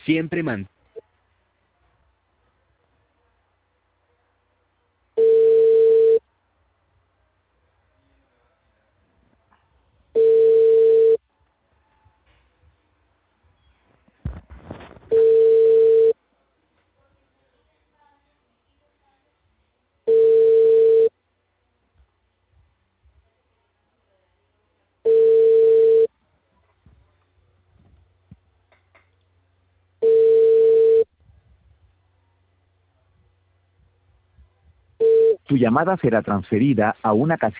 Siempre man. Tu llamada será transferida a una casilla.